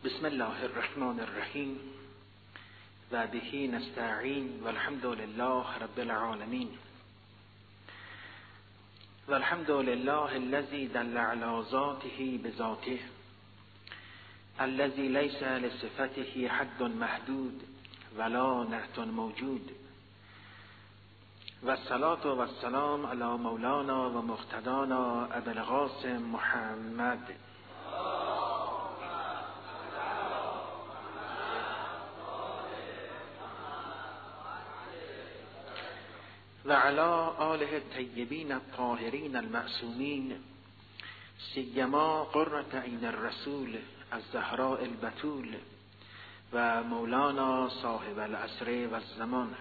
بسم الله الرحمن الرحیم و به نستعین و الحمد لله رب العالمین و الحمد لله الذي دل على ذاته بذاته الذي ليس لصفته حد محدود ولا نعت موجود و الصلاة و السلام علی مولانا و مقتدانا ابی القاسم محمد و علی آله الطیبین الطاهرین المعصومین سیما قرة عین الرسول الزهراء البتول و مولانا صاحب العصر و الزمان.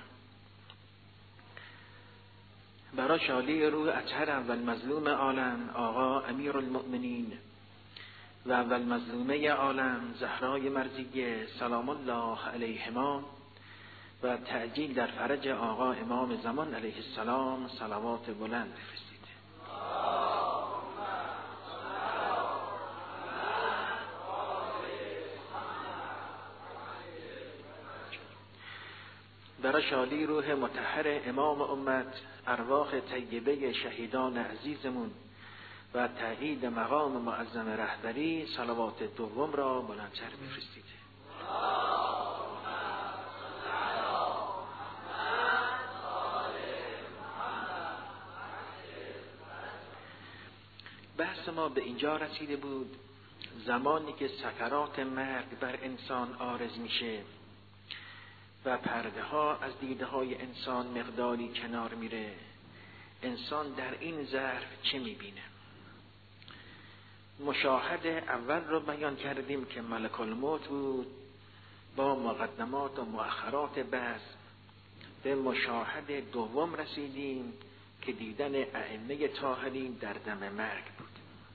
برای شالی روح اطهر و المظلوم عالم آقا امیر المؤمنین و المظلومه عالم زهرای مرضیه سلام الله علیهما و تعجیل در فرج آقا امام زمان علیه السلام صلوات بلند بفرستید. برای شالی روح مطهر امام امت، ارواح طیبه شهیدان عزیزمون و تأیید مقام معظم رهبری صلوات دوم را بلندتر بفرستید. بحث ما به اینجا رسیده بود زمانی که سکرات مرگ بر انسان عارض میشه و پرده ها از دیده های انسان مقداری کنار میره، انسان در این ظرف چه میبینه؟ مشاهده اول رو بیان کردیم که ملک الموت بود، با مقدمات و مؤخرات بحث به مشاهده دوم رسیدیم که دیدن ائمه طاهرین در دم مرگ بود.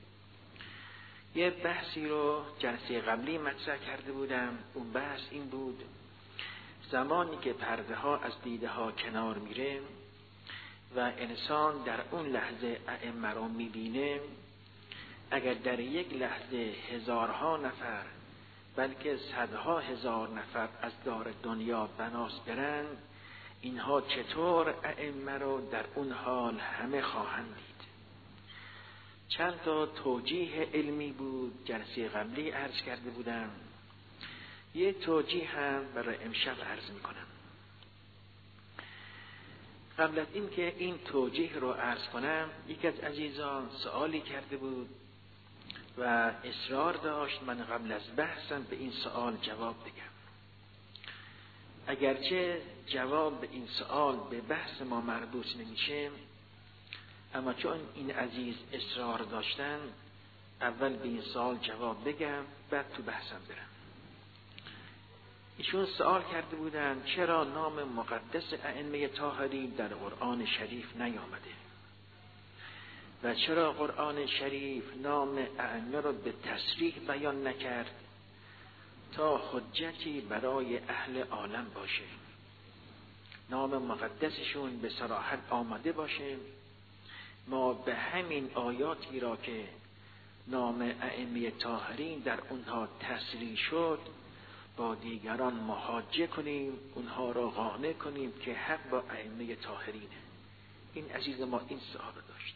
یه بحثی رو جلسه قبلی مطرح کرده بودم. اون بحث این بود زمانی که پرده ها از دیده ها کنار میره و انسان در اون لحظه ائمه رو میبینه، اگر در یک لحظه هزارها نفر بلکه صدها هزار نفر از دار دنیا بناس برن، اینها چطور ائمه رو در اون حال همه خواهند دید؟ چند تا توجیه علمی بود جلسه قبلی عرض کرده بودم. یه توجیه هم برای امشب عرض میکنم. قبل از این که این توجیه رو عرض کنم، یکی از عزیزان سوالی کرده بود و اصرار داشت من قبل از بحثم به این سوال جواب بگم. اگرچه جواب به این سوال به بحث ما مربوط نمیشه، اما چون این عزیز اصرار داشتن اول به این سوال جواب بگم بعد تو بحثم برم. ایشون سوال کرده بودن چرا نام مقدس ائمه طاهرین در قرآن شریف نیامده و چرا قرآن شریف نام ائمه را به تصریح بیان نکرد تا حجتی برای اهل عالم باشه، نام مقدسشون به صراحت آمده باشه، ما به همین آیاتی را که نام ائمه طاهرین در اونها تصریح شد با دیگران محاجه کنیم، اونها را قانع کنیم که حق با ائمه طاهرینه. این عزیز ما این سوال داشت.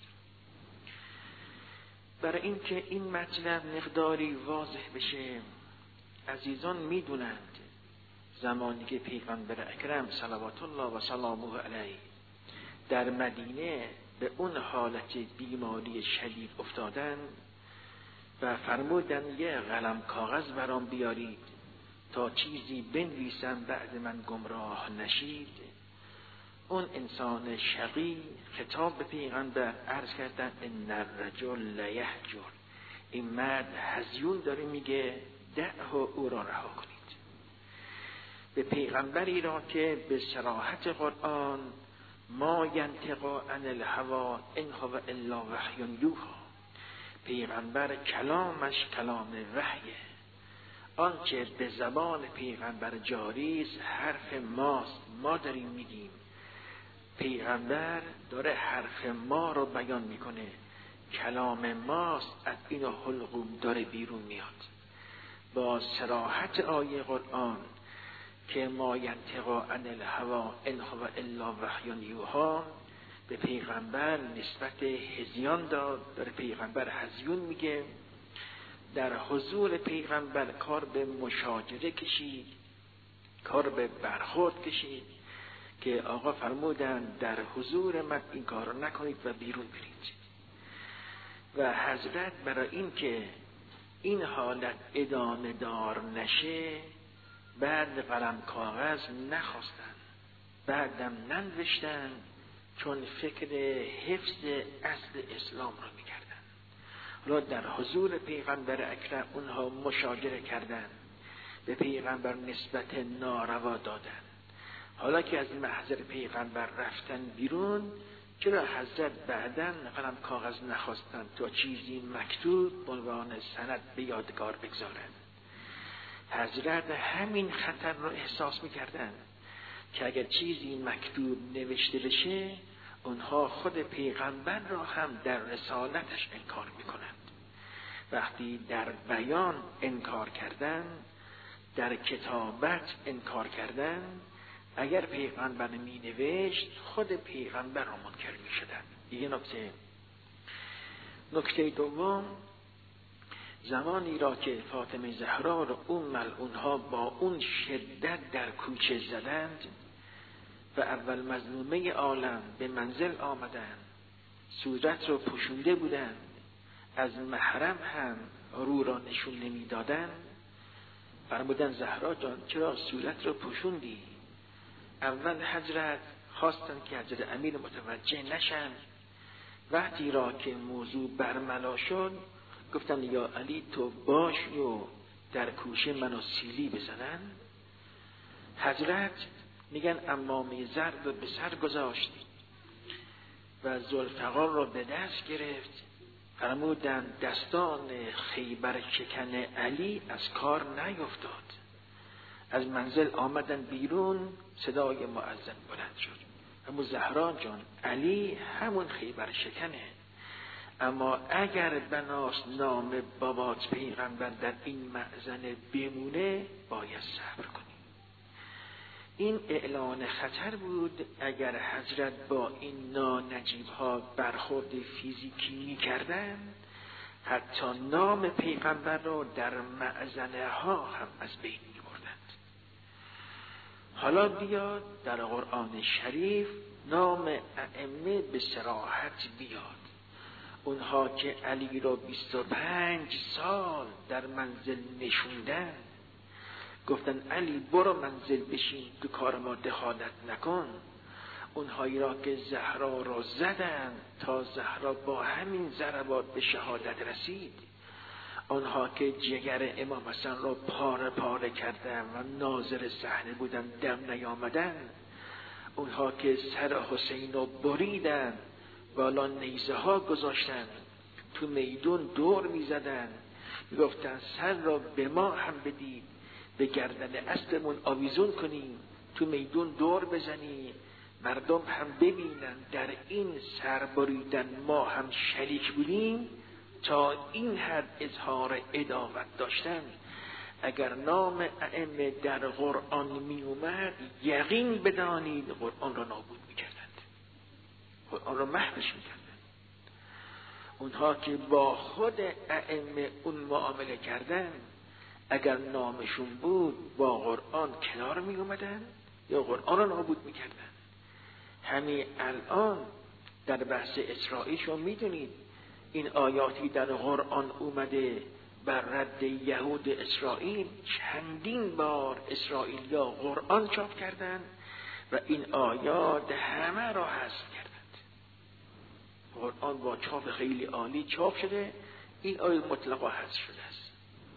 برای اینکه این مطلب مقداری واضح بشه، عزیزان میدونند زمانی که پیغمبر اکرم صلوات الله و سلامه علیه در مدینه به اون حالت بیماری شدید افتادن و فرمودن یه قلم کاغذ برام بیارید تا چیزی بنویسم بعد من گمراه نشید، اون انسان شقی خطاب به پیغمبر عرض کردن ان الرجل لیهجر، این مرد هزیون داره میگه دعه او را رها کنید. به پیغمبری را که به صراحت قرآن ما ینطق عن الهوی ان هو الا وحی یوحی، پیغمبر کلامش کلام وحیه، آنچه به زبان پیغمبر جاری است حرف ماست، ما داریم میگیم. پیغمبر داره حرف ما رو بیان میکنه، کلام ماست، از این حلقوم داره بیرون میاد. با صراحت آیه قرآن که ما ینطق عن الهوی ان هو الا وحی یوحی به پیغمبر نسبت هذیان داد. در پیغمبر هذیون میگه. در حضور پیغمبر کار به مشاجره کشید، کار به برخورد کشید که آقا فرمودن در حضور من این کار رو نکنید و بیرون برید. و حضرت برای این که این حالت ادامه دار نشه بعد قلم کاغذ نخواستن، بعدم ننوشتن، چون فکر حفظ اصل اسلام رو میکردن. حالا در حضور پیغمبر اکرم اونها مشاجره کردن، به پیغمبر نسبت ناروا دادن. حالا که از محضر پیغمبر رفتن بیرون، چرا حضرت بعداً قلم کاغذ نخواستن تا چیزی مکتوب به عنوان سند به یادگار بگذارند؟ حضرت همین خطر رو احساس میکردن که اگر چیزی مکتوب نوشته بشه اونها خود پیغمبر را هم در رسالتش انکار میکنند. وقتی در بیان انکار کردن، در کتابت انکار کردن، اگر پیغمبر می نوشت خود پیغمبر را منکر می شدن. یه نکته دوم، زمانی را که فاطمه زهرا را اون ملعونها با اون شدت در کوچه زدند و اول مظلومه عالم به منزل آمدند، صورت را پوشونده بودند، از محرم هم رو را نشون نمی دادند، فرمودند زهرا جان چرا صورت را پوشوندی؟ اول حضرت خواستن که حضرت امیر متوجه نشن. وقتی را که موضوع برملا شد گفتن یا علی تو باش و در کوشه منو سیلی بزنن. حضرت میگن عمامه زرد رو به سر گذاشت و ذوالفقار رو به دست گرفت. فرمودن دستان خیبر شکن علی از کار نیفتاد. از منزل آمدن بیرون، صدای مؤذن بلند شد. اما زهرا جان علی همون خیبر شکنه، اما اگر بناس نام بابات پیغمبر در این مأذن بمونه باید صبر کنی. این اعلان خطر بود. اگر حضرت با این نانجیب ها برخورد فیزیکی می کردن، حتی نام پیغمبر رو در مأذنه ها هم از بین می بردند. حالا بیاد در قرآن شریف نام ائمه به صراحت بیاد. اونها که علی را 25 سال در منزل نشوندن، گفتن علی برو منزل بشین تو کار ما دخالت نکن. اونهایی را که زهرا را زدن تا زهرا با همین ضربات به شهادت رسید، آنها که جگر امام حسن را پاره پاره کردن و ناظر صحنه بودن دم نیامدن، اونها که سر حسین را بریدن بالا نیزه ها گذاشتن، تو میدون دور می زدن، می گفتن سر را به ما هم بدید، به گردن اسبمون آویزون کنیم، تو میدون دور بزنیم، مردم هم ببینن در این سر بریدن ما هم شریک بودیم. تا این حد اظهار عداوت داشتن. اگر نام ائمه در قرآن می اومد یقین بدانید قرآن را نابود می کردند، قرآن را محوش می کردند. اونها که با خود ائمه اون معامله کردن، اگر نامشون بود با قرآن کنار می اومدن یا قرآن را نابود می کردن. همین الان در بحث اسرائیل شما می دونید این آیاتی در قرآن اومده بر رد یهود اسرائیل. چندین بار اسرائیل یا قرآن چاپ کردند و این آیات همه را حذف کردند. قرآن با چاپ خیلی عالی چاپ شده، این آیات مطلقا حذف شده است.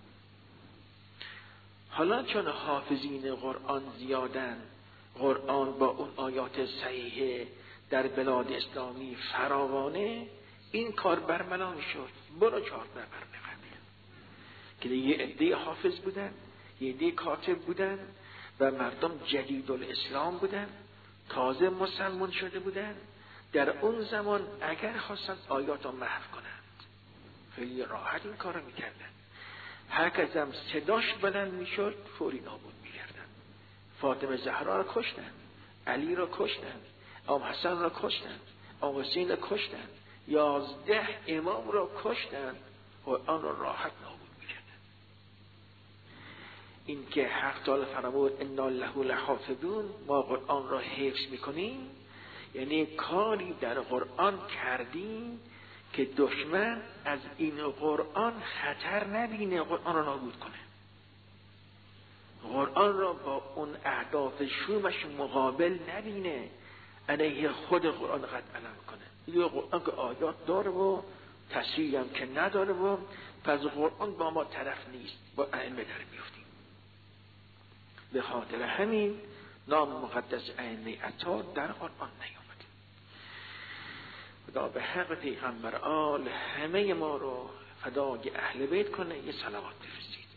حالا چون حافظین قرآن زیادن، قرآن با اون آیات صحیحه در بلاد اسلامی فراوانه، این کار برملا میشد. برو 14 قرن قبل که یه عده حافظ بودن، یه عده کاتب بودن و مردم جدید الاسلام بودن، تازه مسلمان شده بودن، در اون زمان اگر خواستن آیات رو محو کنند خیلی راحت این کار رو میکردن. هر کسم صداش بلند میشد فوری نابود می‌کردند. فاطمه زهرا را کشتند، علی را کشتند، امام حسن را کشتند، امام حسین را کشتند، 11 امام را کشتند و آن را راحت نابود می‌کردند. این که حق تعالی فرمود انا له لحافظون، ما قرآن را حفظ می‌کنیم، یعنی کاری در قرآن کردیم که دشمن از این قرآن خطر نبینه، قرآن را نابود کنه، قرآن را با اون اهداف شومش مقابل نبینه، علیه خود قرآن قد علم کنه. یه قرآن که آیات داره و تصریح هم که نداره و پس قرآن با ما طرف نیست، با ائمه در میفتیم. به خاطر همین نام مقدس ائمه عطار در قرآن نیامده. خدا به حق پیغمبر آل همه ما رو فدای اهل بیت کنه. یه صلوات بفرستید.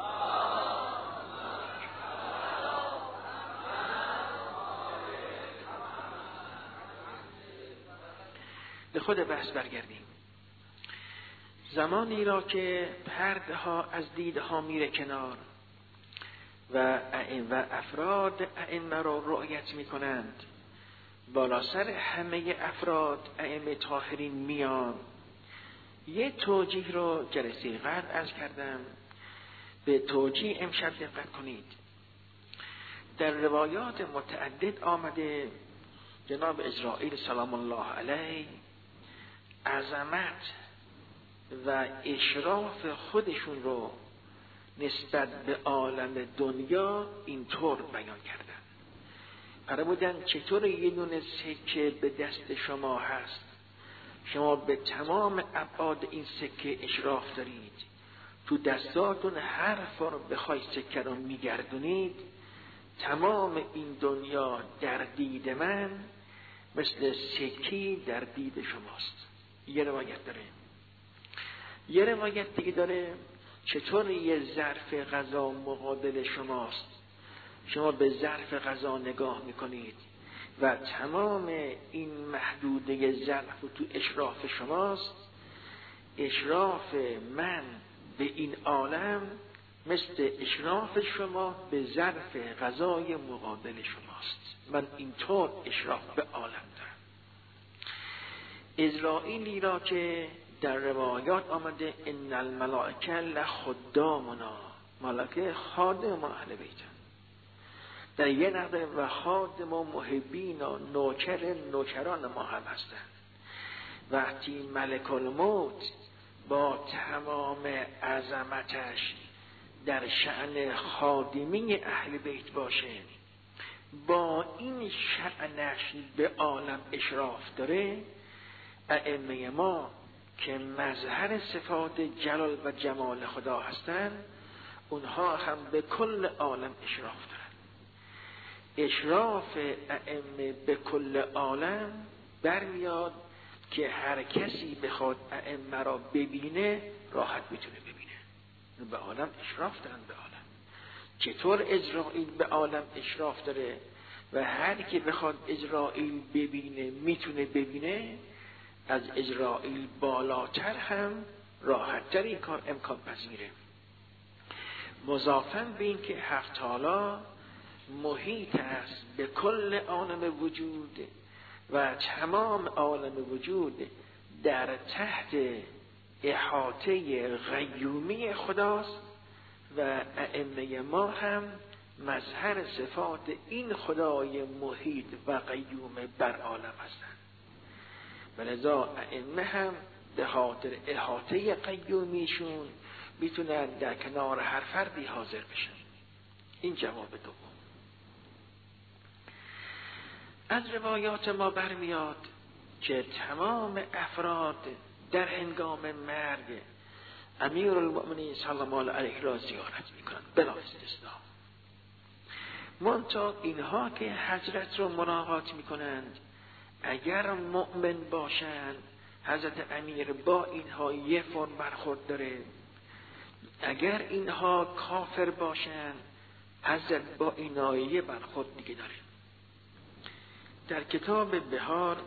به خود بحث برگردیم. زمانی را که پرده ها از دیده ها میره کنار و افراد ائمه را رعایت میکنند، بالا سر همه افراد ائمه طاهرین میان. یه توجیه رو جلسه قبل عرض کردم، به توجیه امشب دقت کنید. در روایات متعدد آمده جناب اسرائیل سلام الله علیه عظمت و اشراف خودشون رو نسبت به عالم دنیا اینطور بیان کردن. فرمودن چطور یه دونه سکه به دست شما هست، شما به تمام ابعاد این سکه اشراف دارید، تو دستاتون هر فرم بخوای سکه رو میگردونید، تمام این دنیا در دید من مثل سکی در دید شماست. یه روایت داره. یه روایت دیگه داره چطور یه ظرف غذا مقابل شماست، شما به ظرف غذا نگاه میکنید و تمام این محدوده ظرف تو اشراف شماست. اشراف من به این عالم مثل اشراف شما به ظرف غذای مقابل شماست. من اینطور اشراف به عالم دارم. اسرائیلی را که در روایات آمده ان الملائکه لخدامنا، ملائکه خادم ما اهل بیتن، در یه نقطه و خادم و محبین و نوکران ما هم هستند. وقتی ملک الموت با تمام عظمتش در شأن خادمی اهل بیت باشه، با این شأنش به عالم اشراف داره، ائمه ما که مظهر صفات جلال و جمال خدا هستند، اونها هم به کل عالم اشراف دارن. اشراف ائمه به کل عالم برمیاد که هر کسی بخواد ائمه را ببینه راحت میتونه ببینه. به عالم اشراف دارن. به عالم چطور اسرائیل به عالم اشراف داره و هر کی بخواد اسرائیل ببینه میتونه ببینه، از اسرائیل بالاتر هم راحت‌تر این کار امکان پذیره. مضافاً به این که حق تعالی محیط است به کل عالم وجود و تمام عالم وجود در تحت احاطه قیومی خداست و ائمه ما هم مظهر صفات این خدای محیط و قیوم بر عالم هستند. ولذا ائمه هم به خاطر احاطه قیومیشون میتونن در کنار هر فردی حاضر بشن. این جواب دوم. از روایات ما برمیاد که تمام افراد در هنگام مرگ امیرالمؤمنین صلی الله علیه را زیارت میکنن بلا استثناء. منتها اینها که حضرت رو ملاقات میکنند، اگر مؤمن باشند حضرت امیر با اینها یه فرم برخورد داره، اگر اینها کافر باشند حضرت با اینها یه برخورد دیگه داره. در کتاب بهار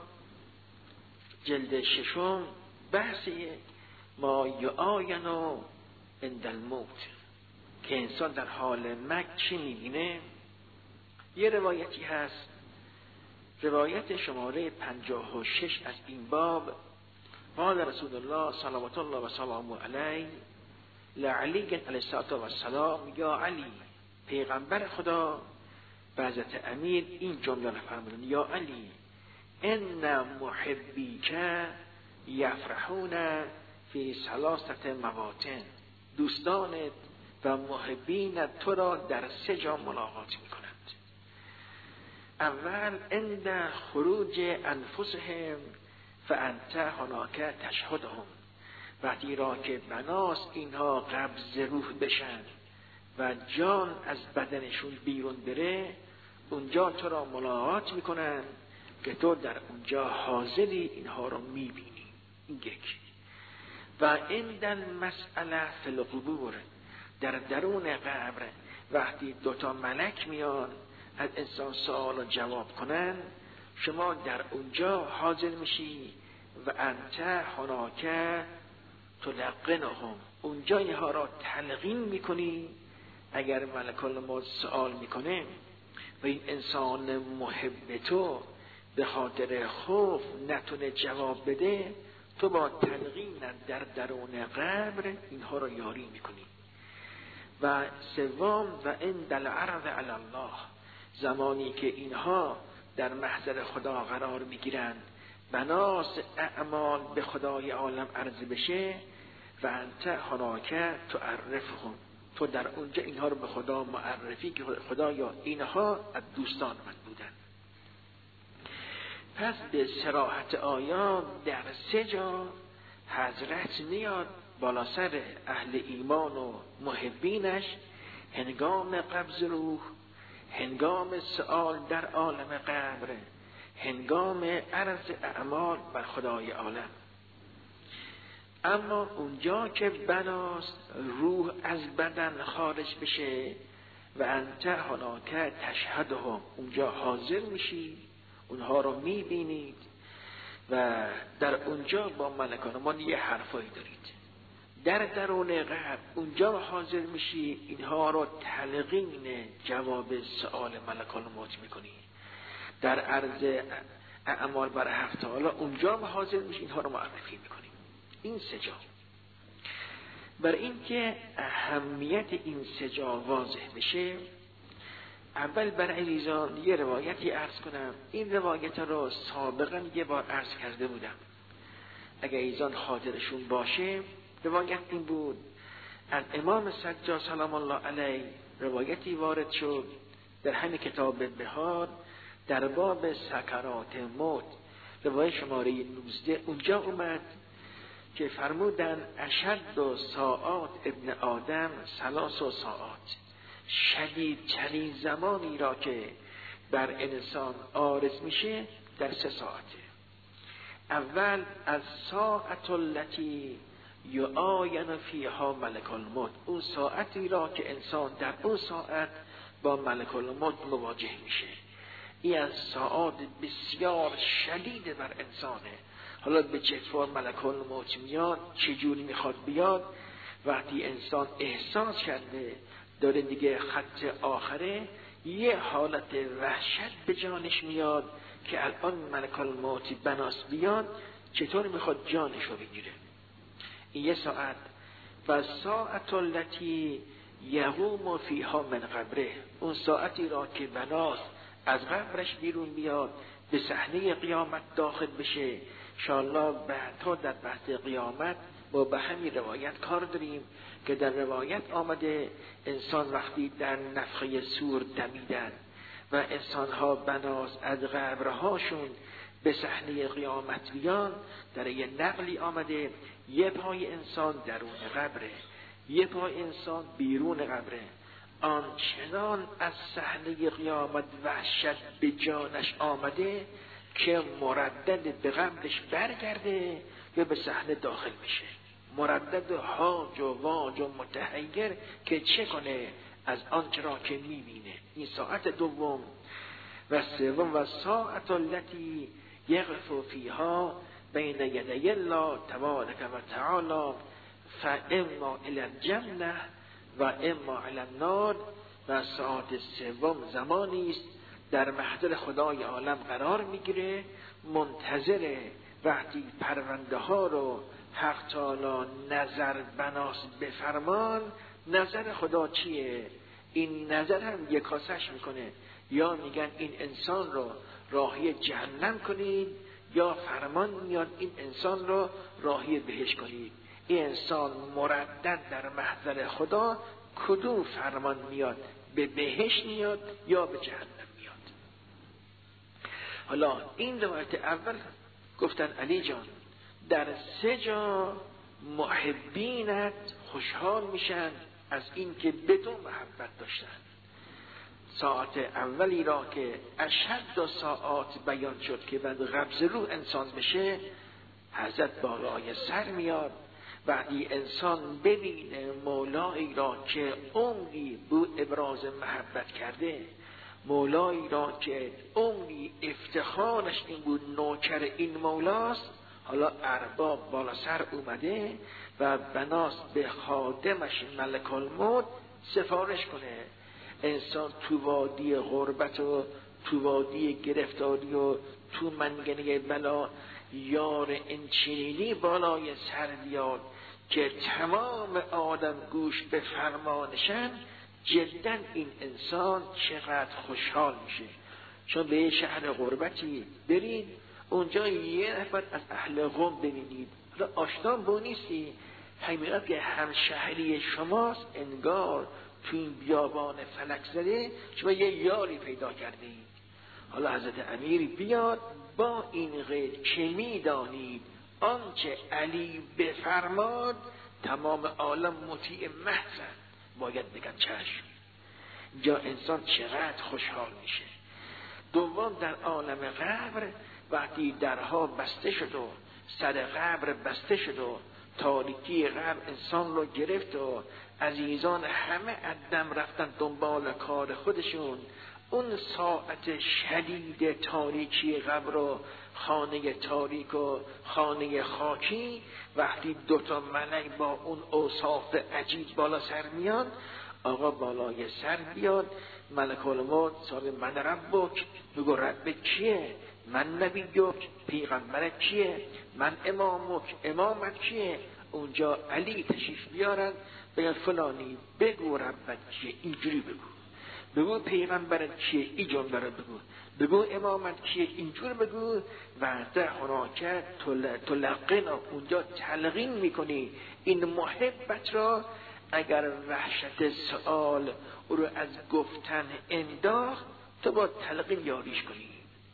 جلد 6 بحثی ما یعاین و عند الموت، که انسان در حال مرگ چی میبینه. یه روایتی هست، روایت شماره 56 از این باب. قال رسول الله صلوات الله و سلامه علیه لعلی علیه السلام یا علی، پیغمبر خدا به حضرت امیر این جمله را فرمودند: یا علی ان محبیک یفرحون فی ثلاثه مواطن، دوستانت و محبینت تو را در 3 جا ملاقات میکنند. اول عند خروج انفسهم فانت هناک تشهدهم، وقتی را که بناست اینها قبض روح بشن و جان از بدنشون بیرون بره، اونجا تو را ملاقات میکنن که تو در اونجا حاضری اینها رو میبینی. این یک. و عند المسئله فی القبور، در درون قبر وقتی 2 ملک میان از انسان سوال جواب کنن، شما در اونجا حاضر میشی و انت هناک تلقنهم، اونجا اینها را تلقین میکنی. اگر ملک الموت سوال میکنه و این انسان محب تو به خاطر خوف نتونه جواب بده، تو با تلقین در درون قبر اینها را یاری میکنی. و سوم و عند العرض علی الله، زمانی که اینها در محضر خدا قرار میگیرند، بناس اعمال به خدای عالم عرض بشه، و انت هناک تعرفهم، تو در اونجا اینها رو به خدا معرفی که خدایا اینها از دوستان من بودن. پس به صراحت آیات در 3 جا حضرت میاد بالا سر اهل ایمان و محبینش، هنگام قبض روح، هنگام سؤال در عالم قبر، هنگام عرض اعمال بر خدای عالم. اما اونجا که بناست روح از بدن خارج بشه و انت هناک تشهدهم، اونجا حاضر میشی، اونها رو میبینید و در اونجا با ملکان ما یه حرفایی دارید. در درون قبر اونجا حاضر میشی، اینها رو تلقین جواب سؤال ملکان موت میکنی. در عرض اعمال بر حق تعالی اونجا حاضر میشی، اینها رو معرفی میکنی. این 3 جا. بر این که اهمیت این 3 جا واضح بشه، اول بر عزیزان یه روایتی عرض کنم. این روایت رو سابقا یه بار عرض کرده بودم، اگر عزیزان خاطرشون باشه. روایت این بود: از امام سجاد سلام الله علیه روایتی وارد شد در همین کتاب بهار در باب سکرات موت، روایت شماره 19. اونجا اومد که فرمودن اشد و ساعات ابن آدم 3 ساعات، شدیدترین زمانی را که بر انسان عارض میشه در 3 ساعته. اول از ساعت التي یعاین فیها ملک الموت، اون ساعتی را که انسان در اون ساعت با ملک الموت مواجه میشه. این از ساعات بسیار شدید بر انسانه. حالا به چه فرم ملک الموت میاد، چجوری میخواد بیاد؟ وقتی انسان احساس کرده داره دیگه خط آخره، یه حالت وحشت به جانش میاد که الان ملک الموت بناس بیاد، چطور میخواد جانش رو بگیره. این 1 ساعت. و ساعت التي یقوم فیها من قبره، اون ساعتی را که بناس از قبرش بیرون بیاد، به صحنه قیامت داخل بشه. انشاءالله بعدها در بحث قیامت با به همین روایت کار داریم که در روایت آمده انسان وقتی در نفخه صور دمیدن و انسانها بناس از قبرهاشون به صحنه قیامت بیان، در یه نقلی آمده یه پای انسان درون قبره، یه پای انسان بیرون قبره. آنچنان از صحنه قیامت وحشت به جانش آمده که مردد به قبرش برگرده و به صحنه داخل میشه، مردد هاج و واج و متحیر که چه کنه از آنچه را که میبینه. این ساعت دوم. و سوم و ساعت التي یقف فیها بین یدی الله تبارک و تعالی فاما الی الجنه و اما الی النار. و ساعت سوم زمانی است در محضر خدای عالم قرار میگیره، منتظر وقتی پرونده ها رو حق تعالی نظر بناس بفرمان. نظر خدا چیه؟ این نظر هم یکاسش میکنه، یا میگن این انسان رو راهی جهنم کنید، یا فرمان میاد این انسان رو راهی بهشت کنید. این انسان مردد در محضر خدا کدوم فرمان میاد؟ به بهشت میاد یا به جهنم میاد؟ حالا این روایت اول گفتن علی جان در 3 جا محبینت خوشحال میشن از این که بدون محبت داشتن. ساعت اولی را که اشد ساعات بیان شد که بعد قبض روح انسان بشه، حضرت بالای سر میاد. وقتی انسان ببینه مولایی را که عمری بود ابراز محبت کرده، مولایی را که عمری افتخارش این بود نوکر این مولاست، حالا ارباب بالا سر اومده و بناست به خادمش ملک الموت سفارش کنه. انسان تو وادی غربت و تو وادی گرفتاری و تو منگنه بلا یار انچینی بالای سر بیاد که تمام آدم گوش به فرمانشن، جدا این انسان چقدر خوشحال میشه. چون به یه شهر غربتی برید، اونجا یه نفر از اهل قم ببینید، حالا آشنا با نیستی، حقیقت که همشهری شماست، انگار تو این بیابان فلک زده شما یه یاری پیدا کرده اید. حالا حضرت امیر بیاد با این قید که میدانید آنچه علی بفرماد تمام عالم مطیع محضن، باید بگن چشم. جا انسان چقدر خوشحال میشه. دوم در عالم قبر وقتی درها بسته شد و سر قبر بسته شد و تاریکی قبر انسان رو گرفت و عزیزان همه عدم رفتن دنبال کار خودشون، اون ساعت شدید تاریکی قبر و خانه تاریک و خانه خاکی، وقتی 2 ملک با اون اوصاف عجیب بالا سر میان، آقا بالای سر بیاد ملک الموت سال من ربک، میگو رب کیه؟ من نبیک، پیغمبرت کیه؟ من امامک، امامت کیه؟ اونجا علی تشریف بیارن بگن فلانی بگو ربت کیه، اینجوری بگو پیغمبرت کیه، این جمله رو بگو امامت کیه، اینجور بگو. و در هناکه تلقین، اونجا تلقین میکنی این محبت را. اگر وحشت سؤال او رو از گفتن انداخت، تو با تلقین یاریش کنی.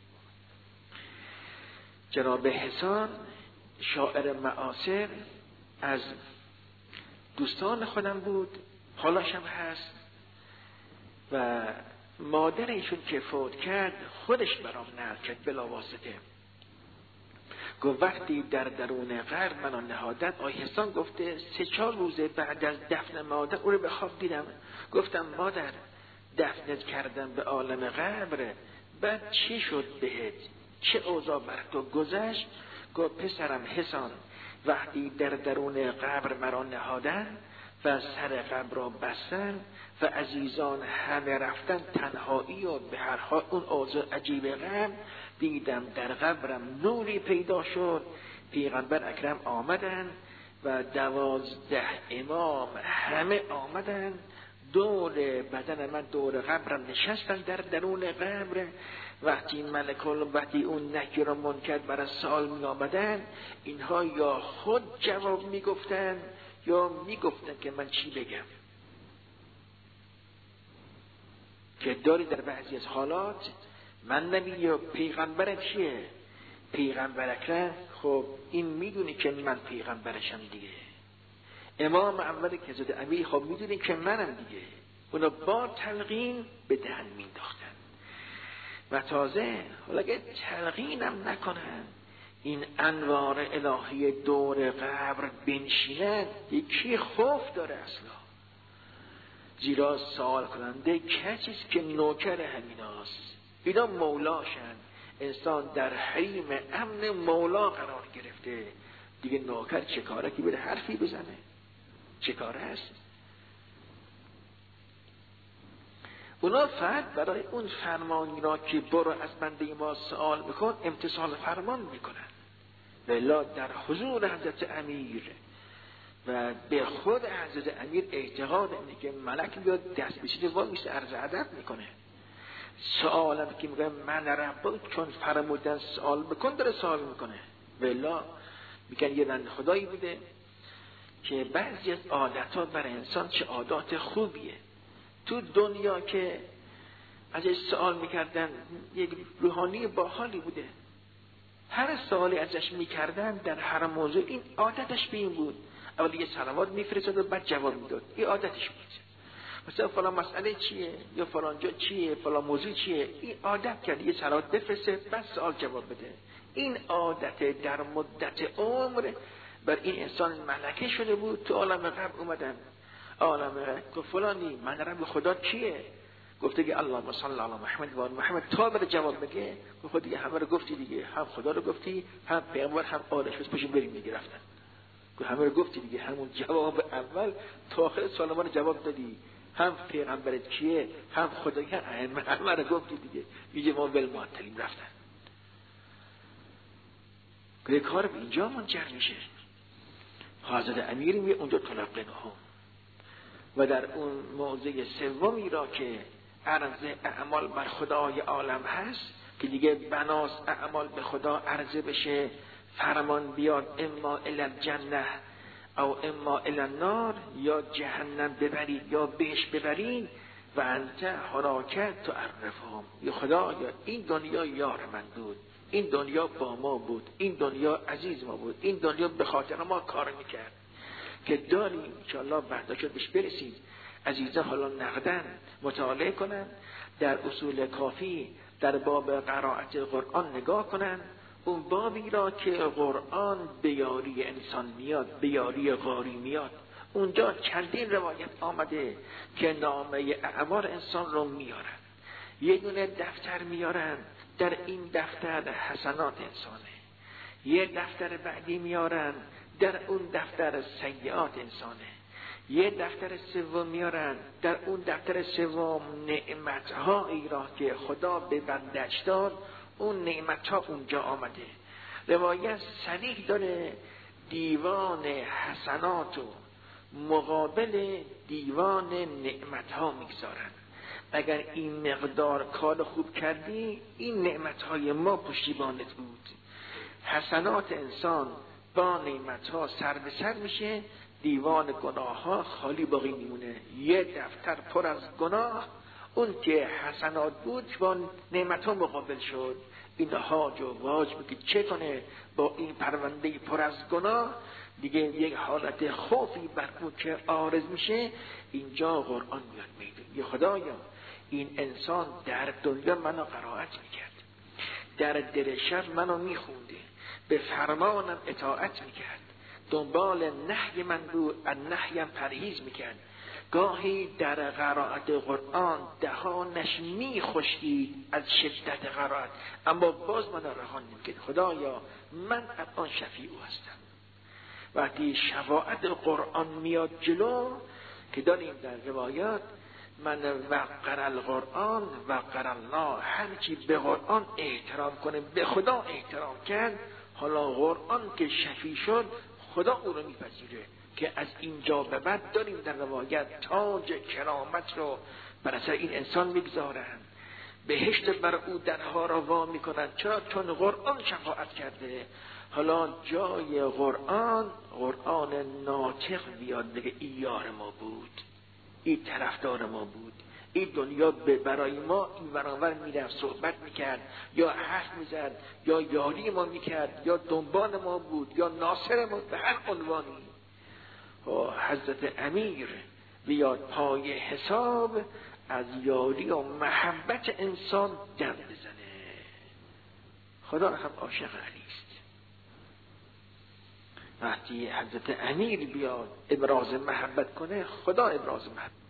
جناب حسان شاعر معاصر از دوستان خودم بود، حالاشم هست، و مادر ایشون که فوت کرد خودش برام نقل کرد بلا واسطه. گفت وقتی در درون قبر منو نهادن، آقای حسان گفته 3-4 روز بعد از دفن مادر او رو به خواب دیدم. گفتم مادر دفنت کردم به عالم قبر، بعد چی شد بهت؟ چه اوضاع بر تو گذشت؟ گفت پسرم حسان وقتی در درون قبر مرا نهادن و سر قبر را بستن و عزیزان همه رفتن تنهایی و به هر حال اون اوضاع عجیب قبر، دیدم در قبرم نوری پیدا شد. پیغمبر اکرم آمدن و 12 امام همه آمدن دور بدن من، دور قبرم نشستن در درون قبر. وقتی وقتی اون نکیر و منکر برای سوال می آمدن، اینها یا خود جواب می گفتن یا می گفتن که من چی بگم. که داری در بعضی از حالات من نبی یا پیغمبر چیه؟ پیغمبر اکرم. خب این میدونی که من پیغمبرشم دیگه. امام اول که زده امیر خب میدونی که منم دیگه. اونا با تلقین به دهن مینداختن. و تازه حالا اگه تلقینم نکنن، این انوار الهی دور قبر بنشینن، یکی خوف داره اصلا. زیرا سوال کننده کسیست که نوکر همیناست، اینا مولاشن. انسان در حریم امن مولا قرار گرفته دیگه، نوکر چه کاره که بره حرفی بزنه؟ چه کار است؟ اونا فقط برای اون فرمانی را که برو از بنده ما سوال بکن امتثال فرمان میکنن. بلا در حضور حضرت امیر و به خود حضرت امیر اعتقاد اینه که ملک بیاد دست بشینه و میشه عرض ادب میکنه. سوالم که میگه من رب چون فرمودن سوال بکن داره سوال میکنه. بلا میگن یه بنده خدایی بوده که بعضی از عادتات برای انسان چه عادات خوبیه. تو دنیا که ازش سوال میکردن یک روحانی باحالی بوده، هر سوالی ازش میکردن در هر موضوع این عادتش به این بود، اول یه صلوات میفرستاد و بعد جواب میداد. این عادتش بود. مثلا فلان مسئله چیه یا فلان جا چیه، فلان موضوع چیه، این عادت کرد یه صلوات بفرسته بعد سوال جواب بده. این عادت در مدت عمر بر این انسان ملکه شده بود. تو عالم قبل اومدن عالم گفت فلانی من رب خدا کیه؟ گفته که اللهم صل علی محمد و آل محمد تا بر جواب بگه خود دیگه همه رو گفتی دیگه، هم خدا رو گفتی هم پیغمبر هم آلش، بس پشون بریم دیگه رفتن. گفت همه رو گفتی دیگه، همون جواب اول تا آخر سوال ما رو جواب دادی، هم پیغمبرت کیه هم خدا که همه رو گفتی دیگه، میگه ما ول معطلیم رفتن. که کار به اینجا منجر میشه. حضرت امیر میگه اونجا تلقنهم و در اون موضع سومی را که عرض اعمال بر خدای عالم هست که دیگه بناس اعمال به خدا عرضه بشه، فرمان بیاد اما الی الجنه او اما الی النار، یا جهنم ببرید یا بهش ببرید و انت حراکت تعرفهم. یا خدا یا این دنیا یار من بود، این دنیا با ما بود، این دنیا عزیز ما بود، این دنیا به خاطر ما کار میکرد که داریم انشاءالله بعدا شد بهش برسید. عزیزان حالا نقدن مطالعه کنن، در اصول کافی در باب قرائت قرآن نگاه کنن، اون بابی را که قرآن به یاری انسان میاد، به یاری قاری میاد، اونجا چندین روایت آمده که نامه اعمال انسان رو میارن. یه دونه دفتر میارن، در این دفتر حسنات انسانه، یه دفتر بعدی میارن در اون دفتر سیئات انسانه، یه دفتر سوم میارن در اون دفتر سوم نعمت‌هایی را که خدا به بندش داد، اون نعمت‌ها اونجا آمده. روایت صریح داره دیوان حسنات و مقابل دیوان نعمت‌ها میگذارن. اگر این مقدار کار خوب کردی این نعمت‌های ما پشتیبانت بود. حسنات انسان با نعمت‌ها سر به سر میشه، دیوان گناه‌ها خالی باقی میمونه. یه دفتر پر از گناه، اون که حسنات بود با نعمت‌ها مقابل شد. این حاج و واج میگه چه کنه با این پرونده پر از گناه؟ دیگه یک حالت خوفی بر اون که عارض میشه. اینجا قرآن میاد میگه یا خدایا این انسان در دنیا منو قرائت میکرد، در دل شب منو میخونده، به فرمانم اطاعت میکرد، دنبال نهی من بود، از نهیم پرهیز میکرد. گاهی در قرائت قرآن دهانش میخشکید از شدت قرائت، اما باز من رها نمیکرد. خدایا من الان شفیع او هستم. وقتی شفاعت قرآن میاد جلو که داریم در روایات من وقر القرآن وقر الله، هر کی به قرآن احترام کنه به خدا احترام کرد. حالا قرآن که شفیع شد خدا او رو میپذیره که از اینجا به بعد داریم در روایت تاج کرامت رو بر سر این انسان میگذارن، بهشت بر او درها را وا میکنن. چرا؟ چون قرآن شفاعت کرده. حالا جای قرآن ناطق بیاد بگه این یار ما بود، این طرفدار ما بود، این دنیا برای ما این ورانور میرفت صحبت میکرد یا حرف میزد یا یاری ما میکرد یا دنبال ما بود یا ناصر ما به هر عنوانی. حضرت امیر بیاد پای حساب از یاری و محبت انسان دم بزنه. خدا هم عاشق علی است. وقتی حضرت امیر بیاد ابراز محبت کنه خدا ابراز محبت